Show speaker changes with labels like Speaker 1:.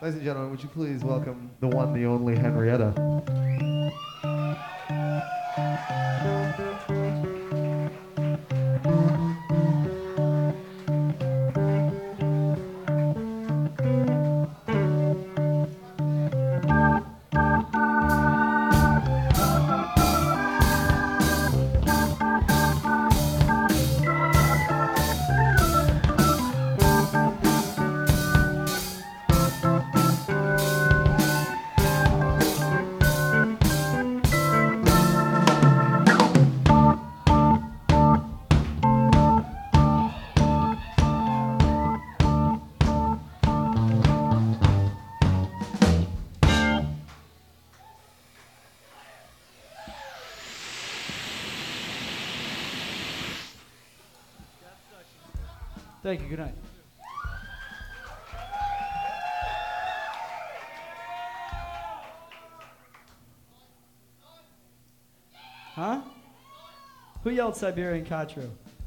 Speaker 1: Ladies and gentlemen, would you please welcome the one, the only Henrietta?
Speaker 2: Thank you. Good night. Huh? Who yelled Siberian Quattro?